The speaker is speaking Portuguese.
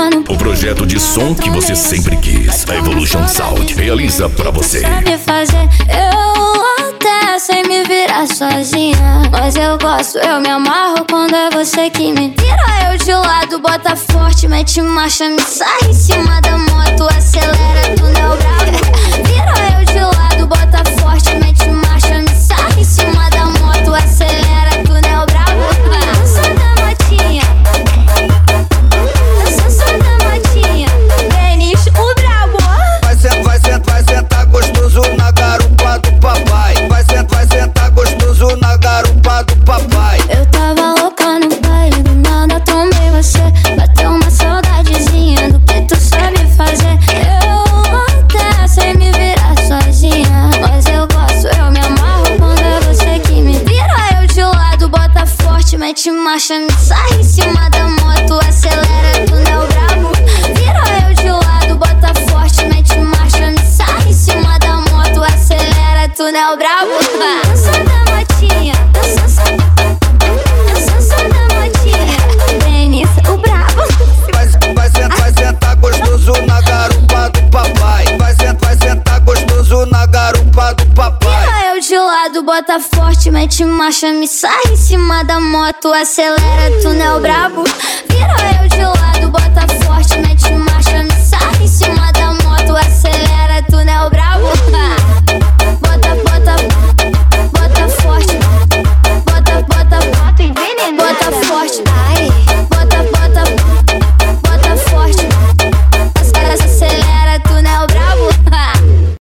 colocando. O projeto de som que você sempre quis, a Evolution Sound realiza pra você. Sabe fazer, eu até sei me virar sozinha, mas eu gosto, eu me amarro quando é você que me tira eu de lado, bota forte, mete marcha, me sai em cima da moto, acelera, túnel bravo. Vira eu de lado, bota forte, mete marcha, me sai em cima da moto, acelera, túnel bravo. Eu sou da motinha, eu sou da motinha, Denis, o brabo. Vai sentar gostoso na garupa do papai. Vai sentar gostoso na garupa do papai. Eu tava louca no baile, do nada trombei você. Bateu uma saudadezinha do que tu sabe fazer. Eu até sei me virar sozinha, mas eu gosto, eu me amarro quando é você que me vira eu de lado, bota forte, mete marcha, me sai em cima da moto, acelera, túnel brabo. Vira eu de lado, bota forte, mete marcha, me sai em cima da moto, acelera, túnel brabo. Eu sou da motinha, eu sou da motinha, Denis, o brabo. Vai sentar gostoso na garupa do papai. Vai sentar gostoso na garupa do papai. Vira eu de lado, bota forte, mete marcha, me sai em cima da moto, acelera, túnel brabo. Vira eu de lado, bota